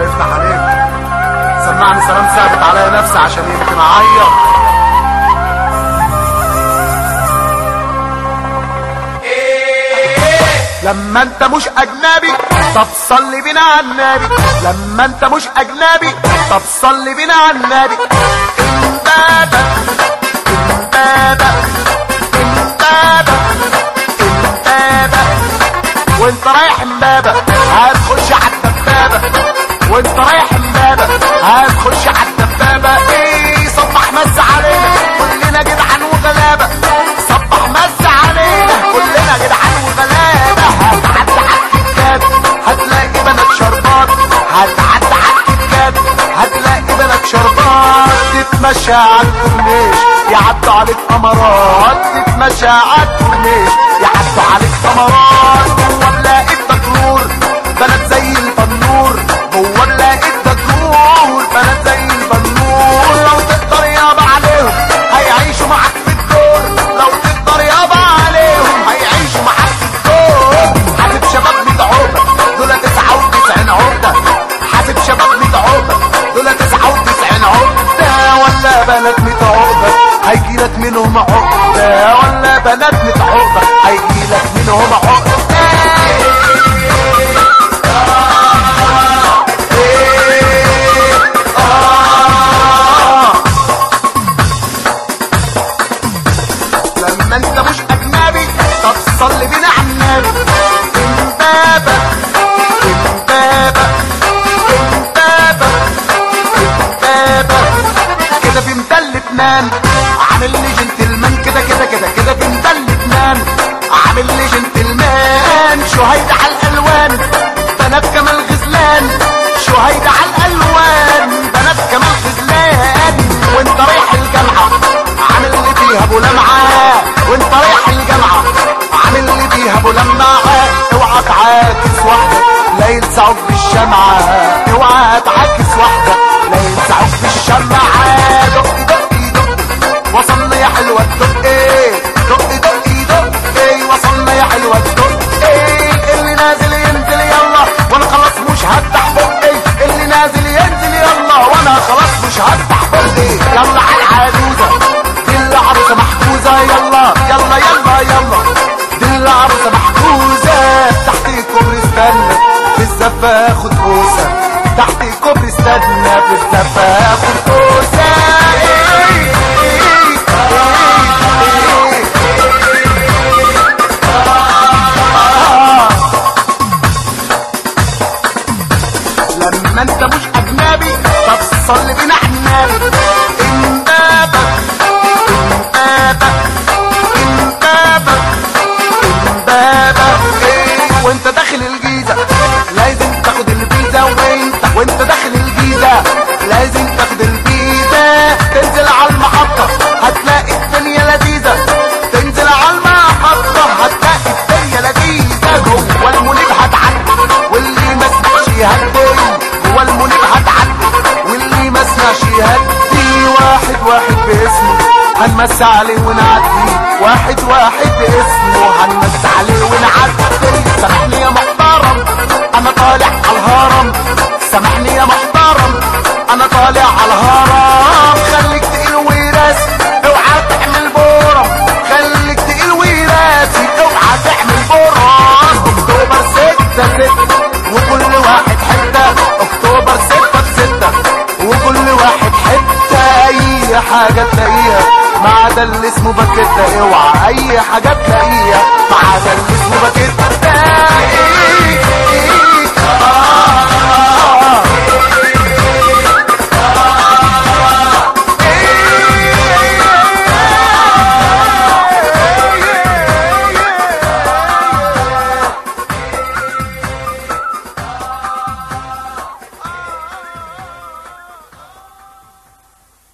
يفتح عليك. سمعني سلام ثابت عليا نفسي عشان يمكن اعيط. لما انت مش اجنبي طب صلي بينا على النبي. لما انت مش اجنبي طب صلي بينا على النبي. امبابة امبابة امبابة امبابة وانت رايح امبابة هتخش على الدبابة. وانت رايح امبابة هتخش على الدبابة. ايه صبح مز علينا كلنا جدعان وغلابة. صبح مز علينا كلنا جدعان وغلابة. هتعدي على الكيكات هتلاقي بنات شربات. هتعدي على الكيكات هتلاقي بنات شربات. تتمشى على الكورنيش يعدوا عليك قمرات. تتمشى على الكورنيش يعدوا عليك قمرات. جوه بلاقي الدكرور بنات زي البنور. جوه بلاقي الدكرور بنات زي البنور. لو تقدر يابا عليهم هيعيشوا معاك في الدور. لو تقدر يابا عليهم هيعيشوا معاك في الدور. حاسب شباب 100 عقبة دول 99 عقدة. حاسب شباب 100 عقبة دول 99 عقدة. ولا بنات 100 عقبة هيجيلك منهم عقدة. ولا بنات 100 عقبة هيجيلك منهم عقدة. لما انت مش اجنبي طب صلي بينا على النبي. امبابة امبابة امبابة امبابة كده في ميدان لبنان عامل لي جنتلمان. كده كده كده كده في ميدان لبنان عامل لي جنتلمان. شهيد على الالوان بنات كمال غزلان. شهيد على الالوان بنات كمال غزلان. وانت رايح الجامعة عامل لي فيها ابو لمعة. وانت رايح الجامعة عامل لي فيها ابو لمعة. اوعى تعاكس واحدة لا يلسعوك بالشمعة. اوعى تعاكس واحدة لا يلسعوك بالشمعة. دقي دقي دقي وصلنا يا حلوة الدقي. دقي دقي دقي وصلنا يا حلوة الدقي. اللي نازل ينزل يلا وانا خلاص مش هفتح بقي. اللي نازل ينزل يلا وانا خلاص مش هفتح بقي. يلا على العجوزة دي العروسة محجوزة. يلا يلا يلا يلا دي العروسة محجوزة. تحت الكوبري استنى في الزفة خد بوسة. تحت الكوبري استنى في الزفة خد بوسة. لما انت مش اجنبي طب صلي بينا على النبي. امبابة امبابة امبابة امبابة وانت داخل الجيزة لازم تاخد الفيزا. وانت داخل الجيزة لازم تاخد الفيزا. تنزل على المحطة هتلاقي الدنيا لذيذة. تنزل على المحطة هتلاقي الدنيا لذيذة. جوه المنيب هتعدي واللي ما سمعش يهدي. جوه المنيب هتعدي واللي ما سمعش يهدي. واحد واحد باسمه هنمس عليه ونعدي. واحد واحد باسمه هنمس عليه ونعدي. سامحني يا محترم انا طالع على الهرم. سامحني يا محترم انا طالع على الهرم. خليك تقيل وراسي اوعى تعمل بورم. خليك تقيل وراسي اوعى تعمل بورم. اكتوبر 6/6 وكل واحد حتة. اكتوبر 6/6 وكل واحد حتة. اي حاجة تلاقيها ما عدا اللي اسمه باكيتا. اوعى اي حاجة تلاقيها ما عدا اللي اسمه باكيتا.